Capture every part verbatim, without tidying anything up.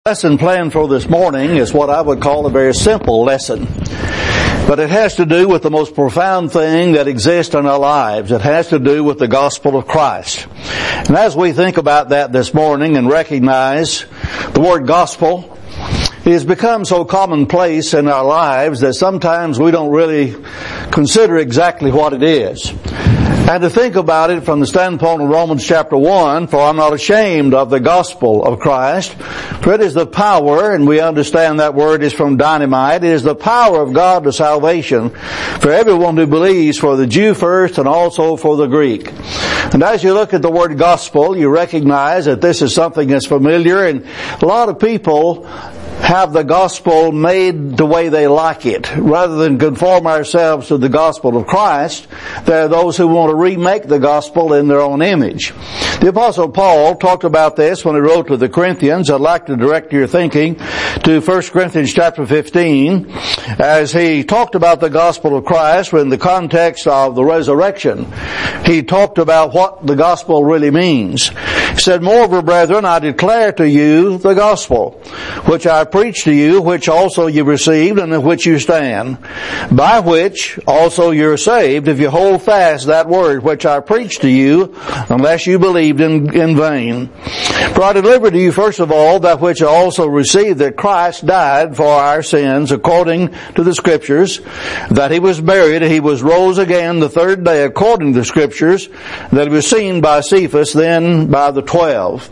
Lesson plan for this morning is what I would call a very simple lesson. But it has to do with the most profound thing that exists in our lives. It has to do with the gospel of Christ. And as we think about that this morning and recognize the word gospel, it has become so commonplace in our lives that sometimes we don't really consider exactly what it is. And to think about it from the standpoint of Romans chapter one, for I'm not ashamed of the gospel of Christ, for it is the power, and we understand that word is from dynamite, it is the power of God to salvation for everyone who believes, for the Jew first and also for the Greek. And as you look at the word gospel, you recognize that this is something that's familiar, and a lot of people have the gospel made the way they like it. Rather than conform ourselves to the gospel of Christ, there are those who want to remake the gospel in their own image. The Apostle Paul talked about this when he wrote to the Corinthians. I'd like to direct your thinking to First Corinthians chapter fifteen, as he talked about the gospel of Christ in the context of the resurrection. He talked about what the gospel really means. He said, "Moreover, brethren, I declare to you the gospel, which I preach to you, which also you received, and in which you stand, by which also you're saved, if you hold fast that word which I preached to you, unless you believed in, in vain. For I delivered to you first of all that which I also received, that Christ died for our sins according to the Scriptures, that He was buried, He was rose again the third day according to the Scriptures, that He was seen by Cephas, then by the twelve."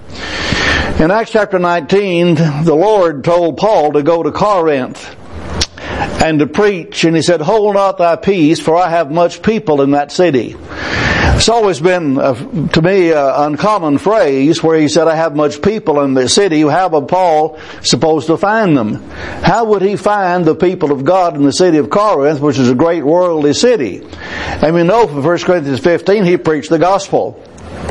In Acts chapter nineteen, the Lord told Paul to go to Corinth and to preach, and he said, "Hold not thy peace, for I have much people in that city." It's always been, uh, to me, an uncommon phrase where he said, "I have much people in the city." How was Paul supposed to find them? How would he find the people of God in the city of Corinth, which is a great worldly city? And we know from First Corinthians fifteen, he preached the gospel.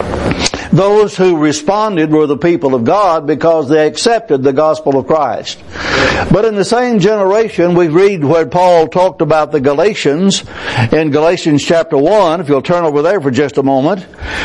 Those who responded were the people of God because they accepted the gospel of Christ. But in the same generation, we read where Paul talked about the Galatians in Galatians chapter one. If you'll turn over there for just a moment.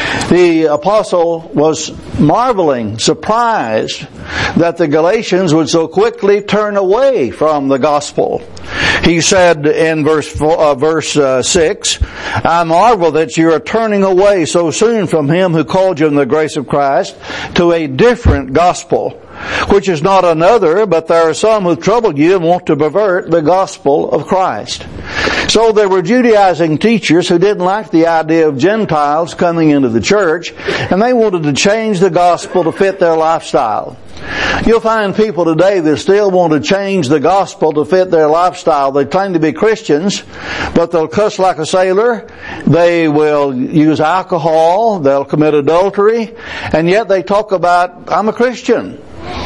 The apostle was marveling, surprised that the Galatians would so quickly turn away from the gospel. He said in verse four, uh, verse uh, six, "I marvel that you are turning away so soon from Him who called you in the grace of Christ to a different gospel, which is not another, but there are some who trouble you and want to pervert the gospel of Christ." So there were Judaizing teachers who didn't like the idea of Gentiles coming into the church, and they wanted to change the gospel to fit their lifestyle. You'll find people today that still want to change the gospel to fit their lifestyle. They claim to be Christians, but they'll cuss like a sailor, they will use alcohol, they'll commit adultery, and yet they talk about, "I'm a Christian."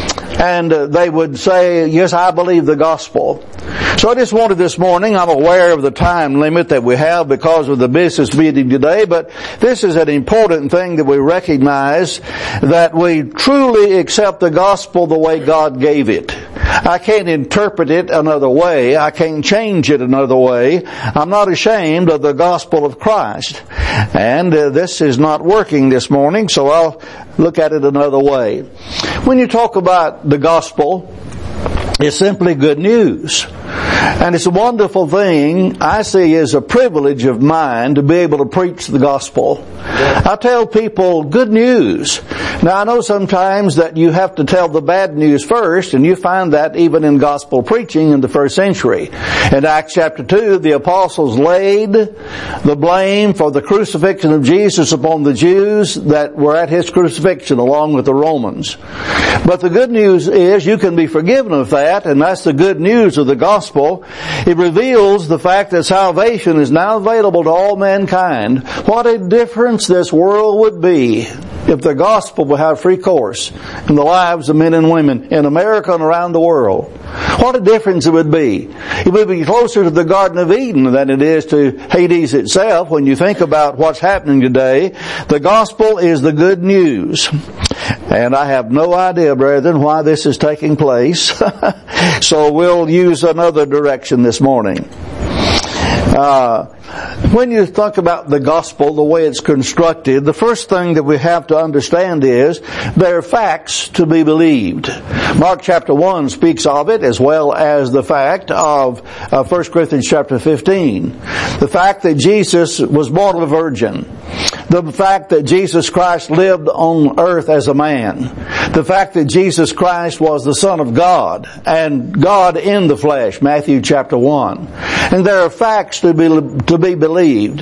And uh, they would say, "Yes, I believe the gospel." So I just wanted this morning, I'm aware of the time limit that we have because of the business meeting today, but this is an important thing that we recognize, that we truly accept the gospel the way God gave it. I can't interpret it another way. I can't change it another way. I'm not ashamed of the gospel of Christ. And uh, this is not working this morning, so I'll look at it another way. When you talk about the gospel, it's simply good news. And it's a wonderful thing, I see, as a privilege of mine to be able to preach the gospel. I tell people good news. Now I know sometimes that you have to tell the bad news first, and you find that even in gospel preaching in the first century. In Acts chapter two, the apostles laid the blame for the crucifixion of Jesus upon the Jews that were at His crucifixion along with the Romans. But the good news is you can be forgiven of that, and that's the good news of the gospel. It reveals the fact that salvation is now available to all mankind. What a difference this world would be if the gospel would have free course in the lives of men and women in America and around the world. What a difference it would be. It would be closer to the Garden of Eden than it is to Hades itself when you think about what's happening today. The gospel is the good news. And I have no idea, brethren, why this is taking place. So we'll use another direction this morning. Uh, when you think about the gospel, the way it's constructed, the first thing that we have to understand is there are facts to be believed. Mark chapter one speaks of it, as well as the fact of uh, First Corinthians chapter fifteen. The fact that Jesus was born of a virgin. The fact that Jesus Christ lived on earth as a man. The fact that Jesus Christ was the Son of God and God in the flesh, Matthew chapter one. And there are facts to be to be believed.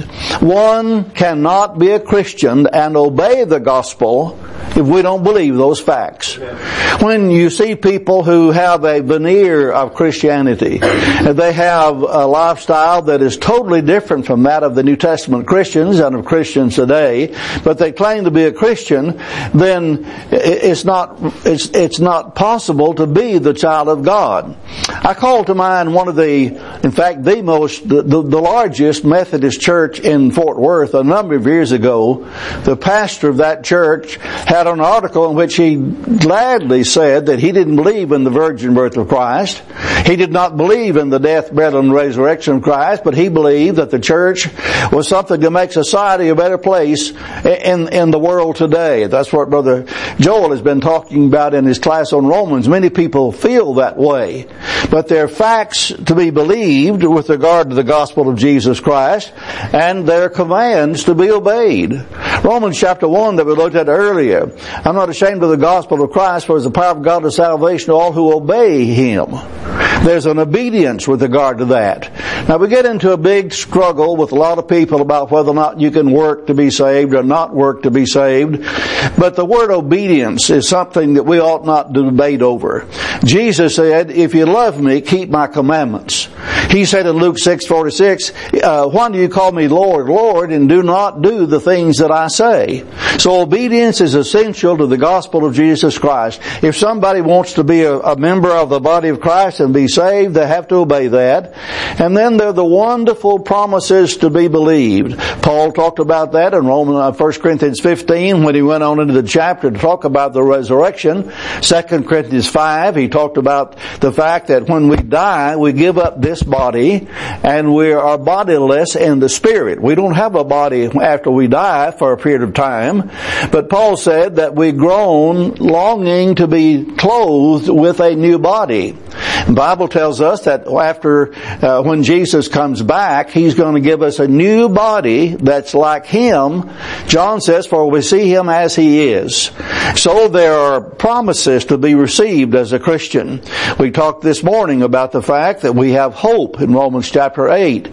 One cannot be a Christian and obey the gospel if we don't believe those facts. When you see people who have a veneer of Christianity, they have a lifestyle that is totally different from that of the New Testament Christians and of Christians today, but they claim to be a Christian, then it's not it's it's not possible to be the child of God. I call to mind one of the, in fact, the most, the, the, the largest Methodist church in Fort Worth a number of years ago. The pastor of that church had an article in which he gladly said that he didn't believe in the virgin birth of Christ. He did not believe in the death, burial, and resurrection of Christ, but he believed that the church was something to make society a better place in, in the world today. That's what Brother Joel has been talking about in his class on Romans. Many people feel that way. But there are facts to be believed with regard to the gospel of Jesus Christ, and there are commands to be obeyed. Romans chapter one that we looked at earlier. I'm not ashamed of the gospel of Christ, for it's the power of God to salvation to all who obey Him. There's an obedience with regard to that. Now we get into a big struggle with a lot of people about whether or not you can work to be saved or not work to be saved. But the word obedience is something that we ought not to debate over. Jesus said, if you love me, keep my commandments. He said in Luke six forty-six, uh, why do you call me Lord, Lord, and do not do the things that I say? So obedience is essential to the gospel of Jesus Christ. If somebody wants to be a, a member of the body of Christ and be saved, they have to obey that. And then there are the wonderful promises to be believed. Paul talked about that in Romans, uh, First Corinthians fifteen when he went on into the chapter to talk about the resurrection. Second Corinthians five, he talked about the fact that when we die, we give up this body and we are bodiless in the spirit. We don't have a body after we die for a period of time. But Paul said that we groan longing to be clothed with a new body. The Bible tells us that after, uh, when Jesus comes back, He's going to give us a new body that's like Him. John says, for we see Him as He is. So there are promises to be received as a Christian. We talked this morning about the fact that we have hope in Romans chapter eight.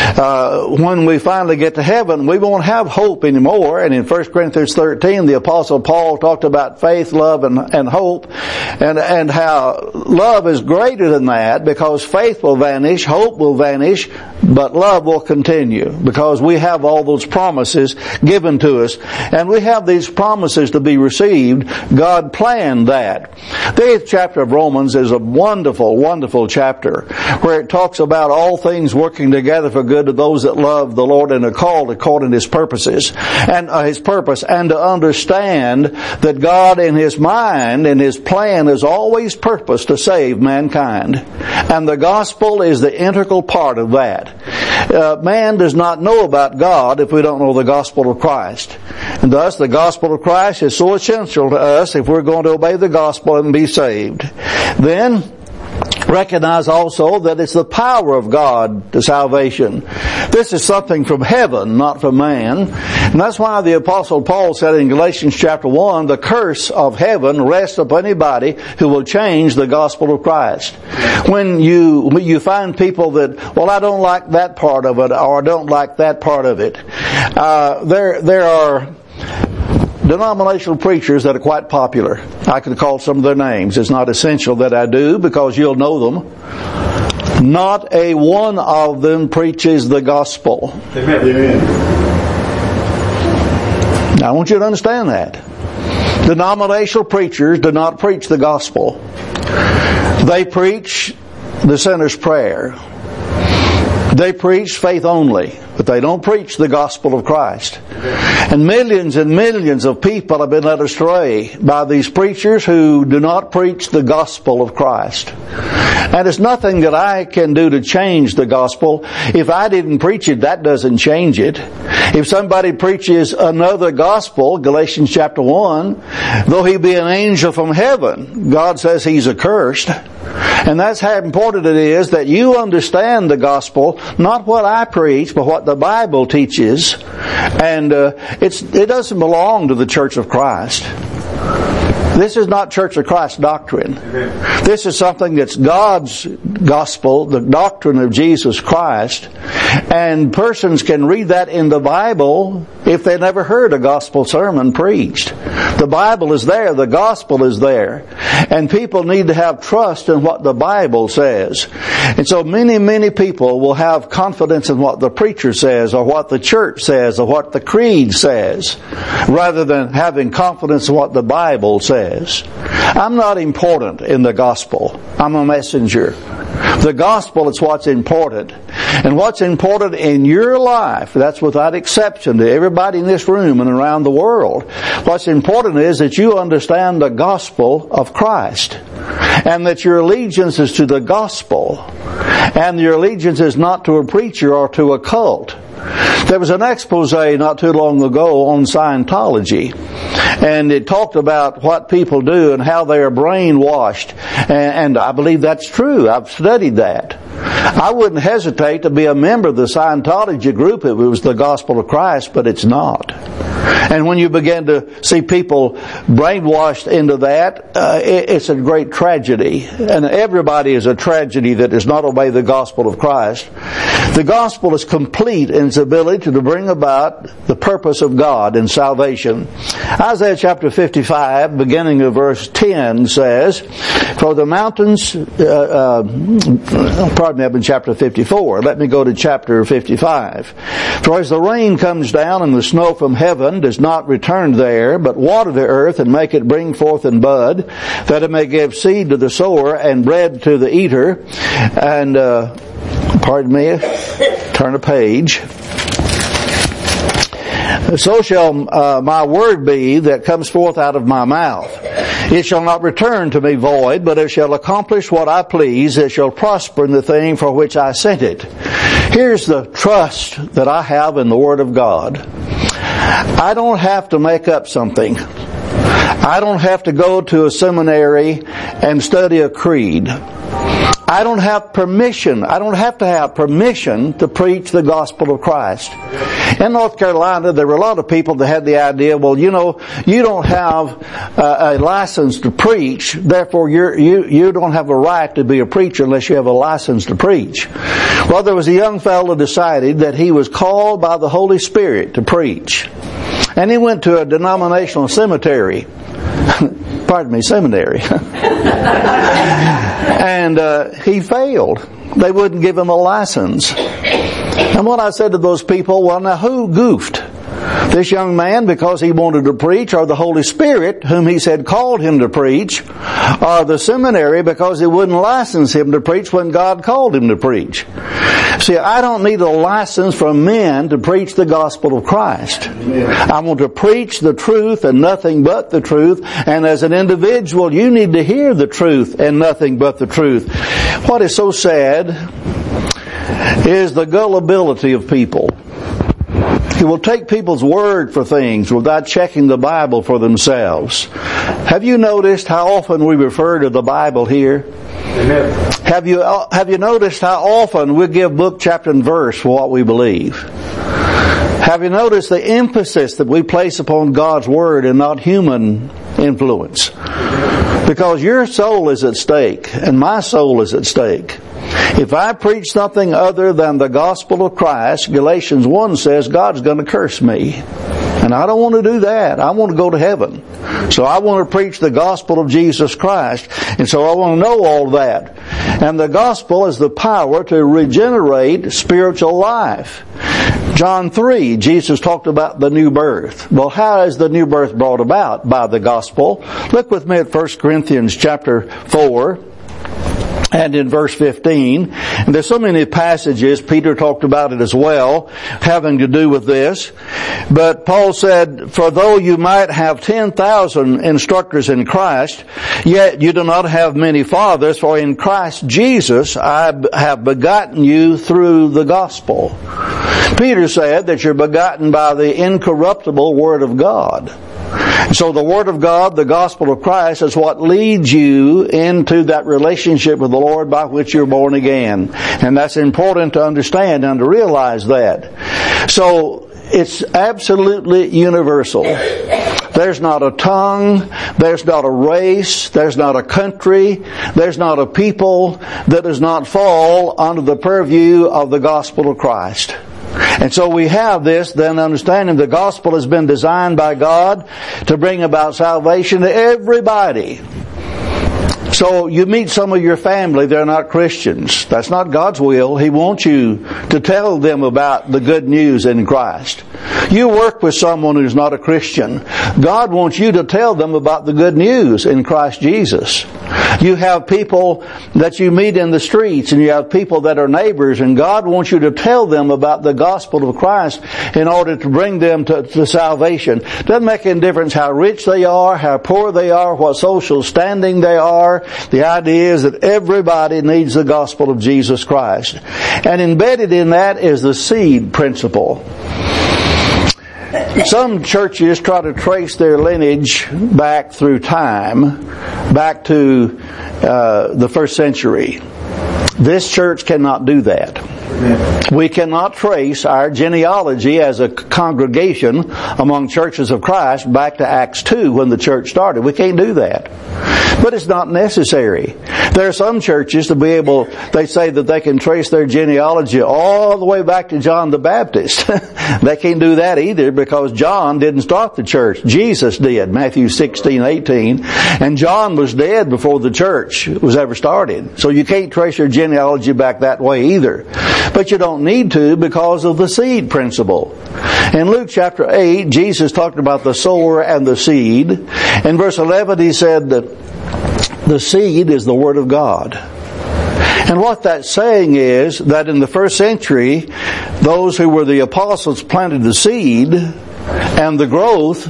Uh, when we finally get to heaven, we won't have hope anymore. And in First Corinthians thirteen, the Apostle Paul talked about faith, love, and, and hope, and, and how love is greater than that, because faith will vanish, hope will vanish, but love will continue, because we have all those promises given to us. And we have these promises to be received. God planned that. The eighth chapter of Romans is a wonderful, wonderful chapter, where it talks about all things working together for good to those that love the Lord and are called according to His purposes and uh, His purpose, and to understand that God in His mind and His plan is always purpose to save mankind. And the gospel is the integral part of that. Uh, man does not know about God if we don't know the gospel of Christ. And thus the gospel of Christ is so essential to us if we're going to obey the gospel and be saved. Then recognize also that it's the power of God to salvation. This is something from heaven, not from man. And that's why the Apostle Paul said in Galatians chapter one, the curse of heaven rests upon anybody who will change the gospel of Christ. When you when you find people that, well, I don't like that part of it, or I don't like that part of it, uh, there there are denominational preachers that are quite popular. I could call some of their names. It's not essential that I do, because you'll know them. Not a one of them preaches the gospel. Amen. Now I want you to understand that. Denominational preachers do not preach the gospel. They preach the sinner's prayer. They preach faith only, but they don't preach the gospel of Christ. And millions and millions of people have been led astray by these preachers who do not preach the gospel of Christ. And it's nothing that I can do to change the gospel. If I didn't preach it, that doesn't change it. If somebody preaches another gospel, Galatians chapter one, though he be an angel from heaven, God says he's accursed. And that's how important it is that you understand the gospel, not what I preach, but what the Bible teaches. And uh, it's it doesn't belong to the Church of Christ. This is not Church of Christ doctrine. Amen. This is something that's God's gospel, the doctrine of Jesus Christ. And persons can read that in the Bible if they never heard a gospel sermon preached. The Bible is there. The gospel is there. And people need to have trust in what the Bible says. And so many, many people will have confidence in what the preacher says or what the church says or what the creed says rather than having confidence in what the Bible says. I'm not important in the gospel. I'm a messenger. The gospel is what's important. And what's important in your life, that's without exception to everybody in this room and around the world. What's important is that you understand the gospel of Christ. And that your allegiance is to the gospel. And your allegiance is not to a preacher or to a cult. There was an expose not too long ago on Scientology. And it talked about what people do and how they are brainwashed. And, and I believe that's true. I've studied that. I wouldn't hesitate to be a member of the Scientology group if it was the gospel of Christ, but it's not. And when you begin to see people brainwashed into that, uh, it, it's a great tragedy. And everybody is a tragedy that does not obey the gospel of Christ. The gospel is complete in its ability to bring about the purpose of God in salvation. Isaiah chapter fifty-five, beginning of verse ten, says, "For the mountains," uh, uh, pardon me, I'm in chapter fifty-four. Let me go to chapter fifty-five. "For as the rain comes down and the snow from heaven does not return there, but water the earth and make it bring forth and bud, that it may give seed to the sower and bread to the eater," and uh, pardon me, turn a page. "So shall uh, my word be that comes forth out of my mouth. It shall not return to me void, but it shall accomplish what I please. It shall prosper in the thing for which I sent it." Here's the trust that I have in the Word of God. I don't have to make up something. I don't have to go to a seminary and study a creed. I don't have permission. I don't have to have permission to preach the gospel of Christ. In North Carolina, there were a lot of people that had the idea, well, you know, you don't have uh, a license to preach, therefore you're, you you don't have a right to be a preacher unless you have a license to preach. Well, there was a young fellow decided that he was called by the Holy Spirit to preach. And he went to a denominational cemetery. Pardon me, seminary. And uh, he failed. They wouldn't give him a license. And what I said to those people, well, now who goofed? This young man because he wanted to preach, or the Holy Spirit whom he said called him to preach, or the seminary because he wouldn't license him to preach when God called him to preach? See, I don't need a license from men to preach the gospel of Christ. I want to preach the truth and nothing but the truth. And as an individual, you need to hear the truth and nothing but the truth. What is so sad is the gullibility of people. He will take people's word for things without checking the Bible for themselves. Have you noticed how often we refer to the Bible here? Amen. Have you have you noticed how often we give book, chapter, and verse for what we believe? Have you noticed the emphasis that we place upon God's Word and not human influence? Because your soul is at stake, and my soul is at stake. If I preach something other than the gospel of Christ, Galatians one says God's going to curse me. And I don't want to do that. I want to go to heaven. So I want to preach the gospel of Jesus Christ. And so I want to know all that. And the gospel is the power to regenerate spiritual life. John three, Jesus talked about the new birth. Well, how is the new birth brought about? By the gospel. Look with me at First Corinthians chapter four. and in verse fifteen. And there's so many passages, Peter talked about it as well, having to do with this. But Paul said, for though you might have ten thousand instructors in Christ, yet you do not have many fathers, for in Christ Jesus I have begotten you through the gospel. Peter said that you're begotten by the incorruptible Word of God. So the Word of God, the gospel of Christ, is what leads you into that relationship with the Lord by which you're born again. And that's important to understand and to realize that. So it's absolutely universal. There's not a tongue, there's not a race, there's not a country, there's not a people that does not fall under the purview of the gospel of Christ. And so we have this, then understanding the gospel has been designed by God to bring about salvation to everybody. So you meet some of your family, they're not Christians. That's not God's will. He wants you to tell them about the good news in Christ. You work with someone who's not a Christian. God wants you to tell them about the good news in Christ Jesus. You have people that you meet in the streets, and you have people that are neighbors, and God wants you to tell them about the gospel of Christ in order to bring them to, to salvation. Doesn't make any difference how rich they are, how poor they are, what social standing they are. The idea is that everybody needs the gospel of Jesus Christ. And embedded in that is the seed principle. Some churches try to trace their lineage back through time, back to uh, the first century. This church cannot do that. We cannot trace our genealogy as a congregation among churches of Christ back to Acts two when the church started. We can't do that. But it's not necessary. There are some churches to be able, they say that they can trace their genealogy all the way back to John the Baptist. They can't do that either because John didn't start the church. Jesus did, Matthew sixteen, eighteen. And John was dead before the church was ever started. So you can't trace your genealogy back that way either. But you don't need to because of the seed principle. In Luke chapter eight, Jesus talked about the sower and the seed. In verse eleven, he said that the seed is the Word of God. And what that's saying is that in the first century, those who were the apostles planted the seed, and the growth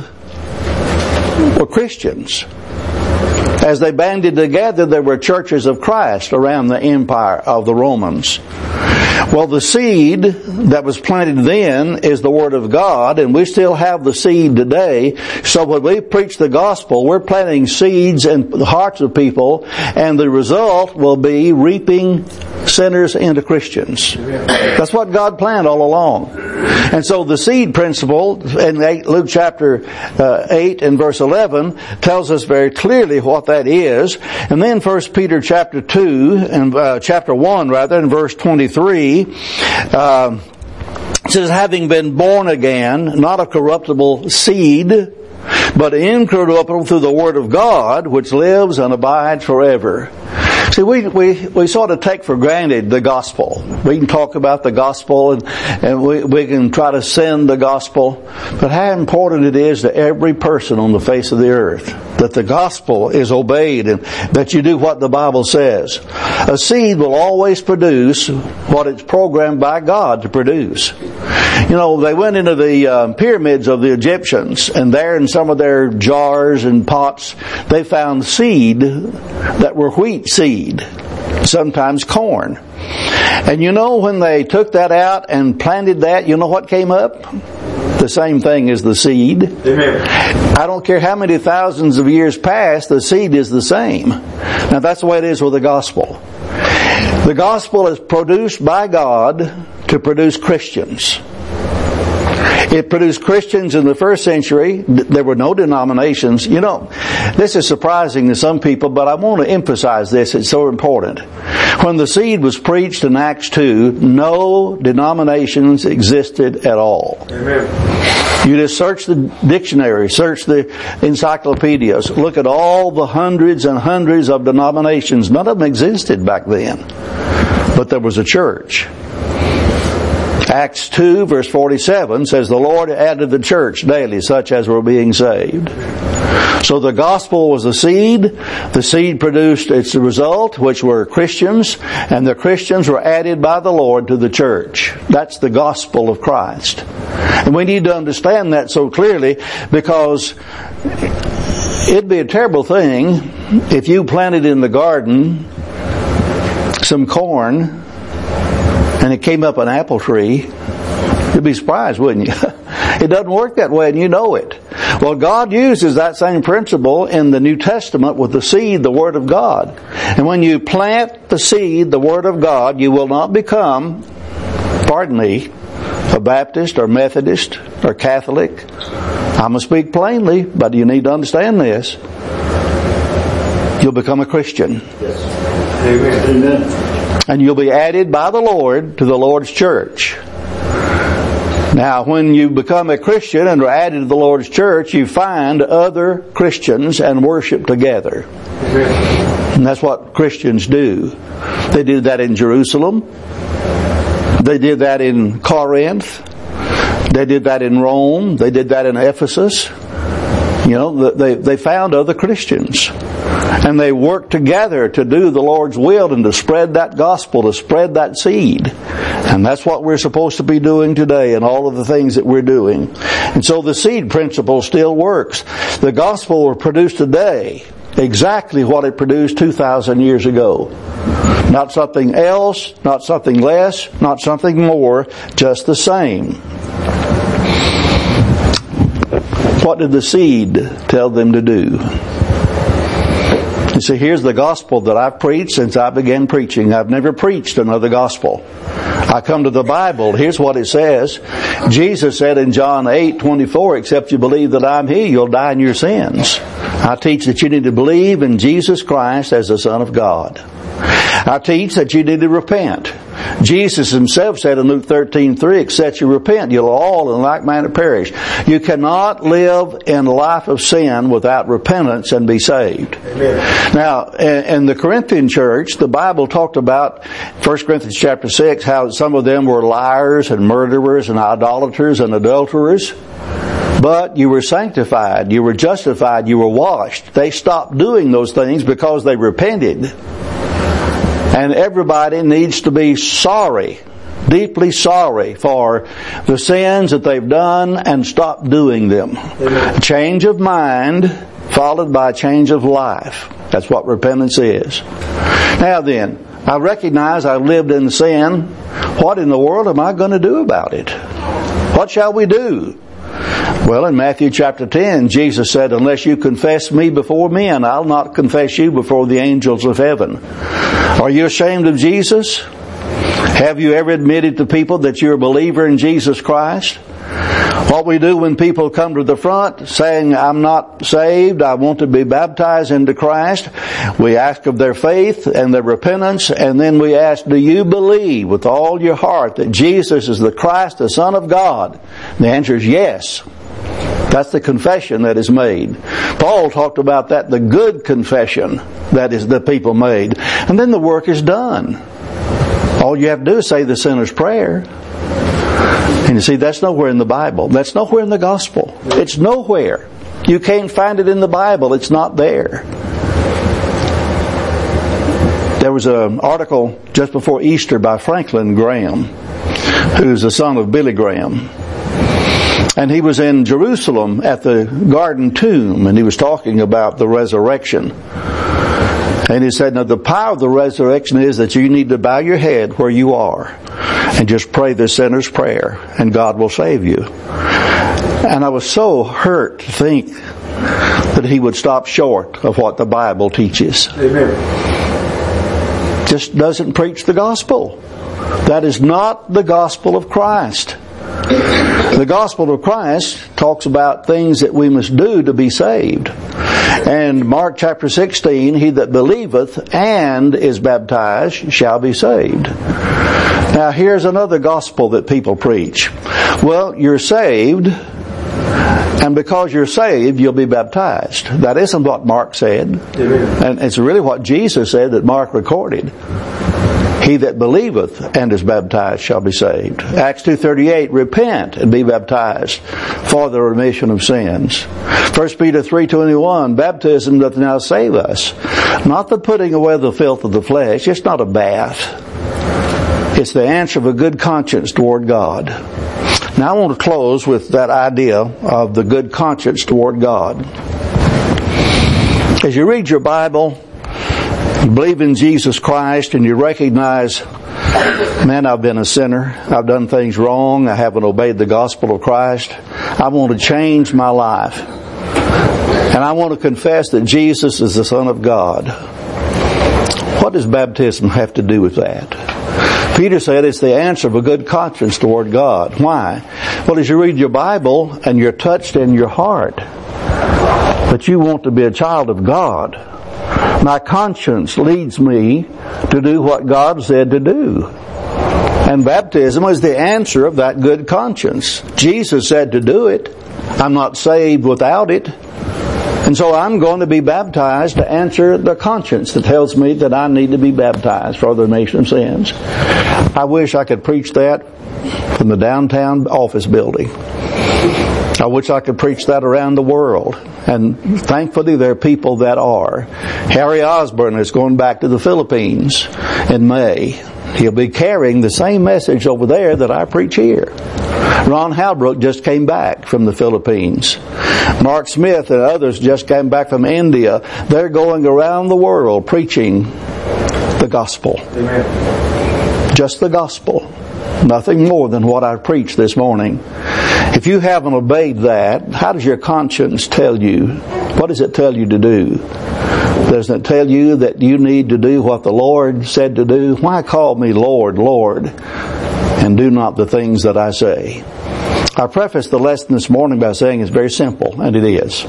were Christians. As they banded together, there were churches of Christ around the empire of the Romans. Well, the seed that was planted then is the Word of God, and we still have the seed today. So when we preach the gospel, we're planting seeds in the hearts of people, and the result will be reaping sinners into Christians. That's what God planned all along. And so the seed principle in Luke chapter eight and verse eleven tells us very clearly what that is. And then First Peter chapter two and uh, chapter one rather, in verse twenty-three, uh, says, having been born again, not of corruptible seed, but incorruptible through the Word of God, which lives and abides forever. See, we, we, we sort of take for granted the gospel. We can talk about the gospel and, and we, we can try to send the gospel. But how important it is to every person on the face of the earth that the gospel is obeyed and that you do what the Bible says. A seed will always produce what it's programmed by God to produce. You know, they went into the uh, pyramids of the Egyptians, and there in some of their jars and pots, they found seed that were wheat seed, sometimes corn. And you know, when they took that out and planted that, you know what came up? The same thing as the seed. Amen. I don't care how many thousands of years pass, the seed is the same. Now that's the way it is with the gospel. The gospel is produced by God to produce Christians. It produced Christians in the first century. There were no denominations. You know, this is surprising to some people, but I want to emphasize this. It's so important. When the seed was preached in Acts two, no denominations existed at all. Amen. You just search the dictionary, search the encyclopedias, look at all the hundreds and hundreds of denominations. None of them existed back then. But there was a church. Acts two verse forty-seven says, the Lord added the church daily, such as were being saved. So the gospel was the seed. The seed produced its result, which were Christians, and the Christians were added by the Lord to the church. That's the gospel of Christ. And we need to understand that so clearly, because it'd be a terrible thing if you planted in the garden some corn and it came up an apple tree. You'd be surprised, wouldn't you? It doesn't work that way, and you know it. Well, God uses that same principle in the New Testament with the seed, the Word of God. And when you plant the seed, the Word of God, you will not become, pardon me, a Baptist or Methodist or Catholic. I'm going to speak plainly, but you need to understand this. You'll become a Christian. Yes. Amen. And you'll be added by the Lord to the Lord's church. Now, when you become a Christian and are added to the Lord's church, you find other Christians and worship together. And that's what Christians do. They did that in Jerusalem. They did that in Corinth. They did that in Rome. They did that in Ephesus. You know, they, they found other Christians. And they worked together to do the Lord's will and to spread that gospel, to spread that seed. And that's what we're supposed to be doing today in all of the things that we're doing. And so the seed principle still works. The gospel will produce today exactly what it produced two thousand years ago. Not something else, not something less, not something more, just the same. What did the seed tell them to do? You see, here's the gospel that I've preached since I began preaching. I've never preached another gospel. I come to the Bible. Here's what it says. Jesus said in John eight twenty-four, except you believe that I'm He, you'll die in your sins. I teach that you need to believe in Jesus Christ as the Son of God. I teach that you need to repent. Jesus Himself said in Luke thirteen three, except you repent, you'll all in like manner perish. You cannot live in a life of sin without repentance and be saved. Amen. Now, in the Corinthian church, the Bible talked about, First Corinthians chapter six, how some of them were liars and murderers and idolaters and adulterers. But you were sanctified, you were justified, you were washed. They stopped doing those things because they repented. And everybody needs to be sorry, deeply sorry for the sins that they've done and stop doing them. Amen. Change of mind followed by change of life. That's what repentance is. Now then, I recognize I've lived in sin. What in the world am I going to do about it? What shall we do? Well, in Matthew chapter ten, Jesus said, unless you confess me before men, I'll not confess you before the angels of heaven. Are you ashamed of Jesus? Have you ever admitted to people that you're a believer in Jesus Christ? What we do when people come to the front saying, I'm not saved, I want to be baptized into Christ, we ask of their faith and their repentance, and then we ask, do you believe with all your heart that Jesus is the Christ, the Son of God? And the answer is yes. That's the confession that is made. Paul talked about that, the good confession that is the people made. And then the work is done. All you have to do is say the sinner's prayer. And you see, that's nowhere in the Bible. That's nowhere in the gospel. It's nowhere. You can't find it in the Bible. It's not there. There was an article just before Easter by Franklin Graham, who's the son of Billy Graham. And he was in Jerusalem at the Garden Tomb, and he was talking about the resurrection. And he said, now the power of the resurrection is that you need to bow your head where you are and just pray the sinner's prayer, and God will save you. And I was so hurt to think that he would stop short of what the Bible teaches. Amen. Just doesn't preach the gospel. That is not the gospel of Christ. The gospel of Christ talks about things that we must do to be saved. And Mark chapter sixteen, he that believeth and is baptized shall be saved. Now here's another gospel that people preach. Well, you're saved, And because you're saved, you'll be baptized. That isn't what Mark said. Amen. And it's really what Jesus said that Mark recorded. He that believeth and is baptized shall be saved. Acts two thirty-eight, repent and be baptized for the remission of sins. First Peter three twenty-one, baptism doth now save us. Not the putting away the filth of the flesh. It's not a bath. It's the answer of a good conscience toward God. Now I want to close with that idea of the good conscience toward God. As you read your Bible, you believe in Jesus Christ, and you recognize, man, I've been a sinner. I've done things wrong. I haven't obeyed the gospel of Christ. I want to change my life. And I want to confess that Jesus is the Son of God. What does baptism have to do with that? Peter said it's the answer of a good conscience toward God. Why? Well, as you read your Bible and you're touched in your heart that you want to be a child of God, my conscience leads me to do what God said to do. And baptism is the answer of that good conscience. Jesus said to do it. I'm not saved without it. And so I'm going to be baptized to answer the conscience that tells me that I need to be baptized for the remission of sins. I wish I could preach that from the downtown office building. I wish I could preach that around the world. And thankfully there are people that are. Harry Osborne is going back to the Philippines in May. He'll be carrying the same message over there that I preach here. Ron Halbrook just came back from the Philippines. Mark Smith and others just came back from India. They're going around the world preaching the gospel. Amen. Just the gospel. Nothing more than what I preached this morning. If you haven't obeyed that, how does your conscience tell you? What does it tell you to do? Doesn't it tell you that you need to do what the Lord said to do? Why call me Lord, Lord, and do not the things that I say? I prefaced the lesson this morning by saying it's very simple, and it is.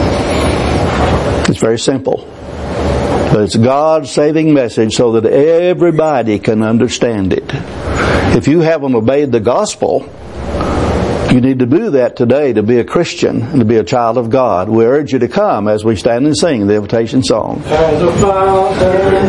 It's very simple. But it's God's saving message so that everybody can understand it. If you haven't obeyed the gospel, you need to do that today to be a Christian and to be a child of God. We urge you to come as we stand and sing the invitation song.